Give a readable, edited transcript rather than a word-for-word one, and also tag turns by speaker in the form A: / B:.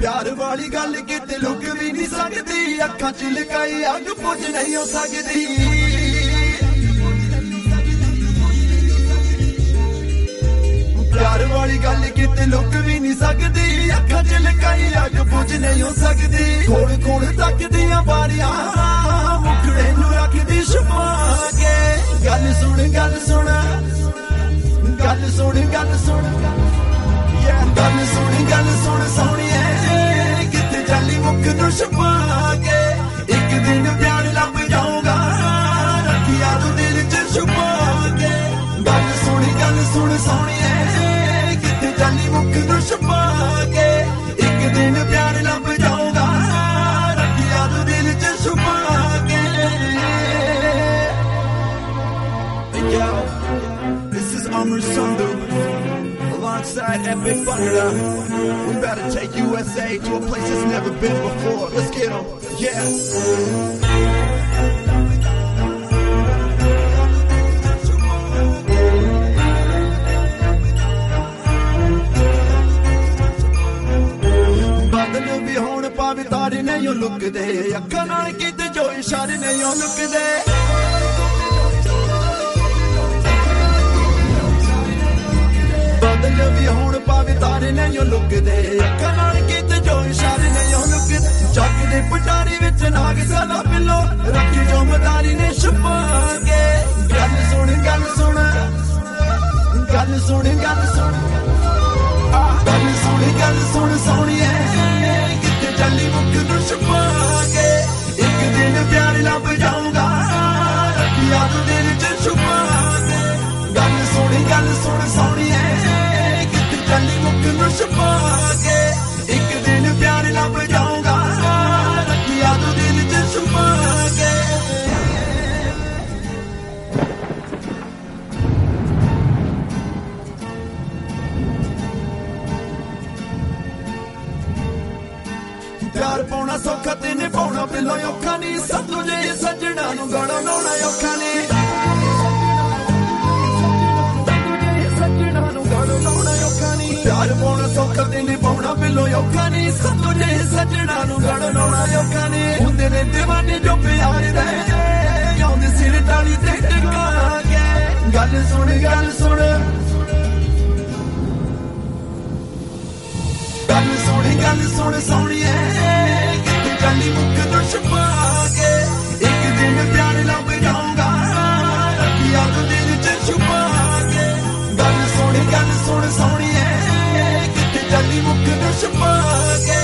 A: प्यार वाली गल किते लुक भी नहीं सकती, अखां च लुकाई अग बुझ नहीं हो सकती। प्यार वाली गल किते लुक भी नहीं सकती, अखां च लुकाई अग बुझ नहीं हो सकती। कोल कोल तकदियां बारियां मुखड़े नूं रखदी छुपा के। गल सुन गल सुन गल सुन गल सुन गल सुन सोहणिए, किते चली मुख नूं छुपा के। एक दिन प्यार लभ जाऊगा रखिया तू दिल च छुपा के। गल सुन सोहणिए, किते चली मुख नूं छुपा के। एक दिन प्यार लभ जाऊगा रखिया तू दिल च छुपा के। Yo, this is Amr Sandhu alongside Epic Thunder. We about to take USA to a place that's never been before. Let's get 'em, yeah. बादल भी होण पावे तारे नहीं लुकदे, अखां नाल कीते जो इशारे नहीं लुकदे। बादल भी होण पावे तारे नहीं लुकदे, अखां नाल कीते जो इशारे नहीं लुकदे। जग दे पटारी विच नाग साला पिलो रखी जो मदारी ने छुपा के। गल सुन गल सुन गल सुन गल सुन गल सुन सोहणिए, किते चली मुख नूं छुपा के। एक दिन प्यार लभ जाऊगा रखिया तू दिल च छुपा के। गल सुन सोहणिए, किते चली मुख नूं छुपा के। एक दिन प्यार लभ जाऊगा रखिया तू दिल च छुपा के। प्यार पाउणा सौखा ते निभाउणा बिल्लो औखा नहीं, सत्तू जे सजना नूं गाणा लाउणा औखा नहीं। प्यार पाउणा सौखा ते निभाउणा बिल्लो औखा नहीं, सत्तू जे सजना नूं गाणा लाउणा औखा नहीं। हुंदे ने दीवाने जो प्यार दे आउंदे सिर ताली ते टिका के। गल सुन गल सुन गल सुन सोहणिए, किते चली मुख नूं छुपा के। एक दिन प्यार लभ जाऊगा रखिया तू दिल च छुपा के। गल सुन सोहणिए, किते चली मुख नूं छुपा के।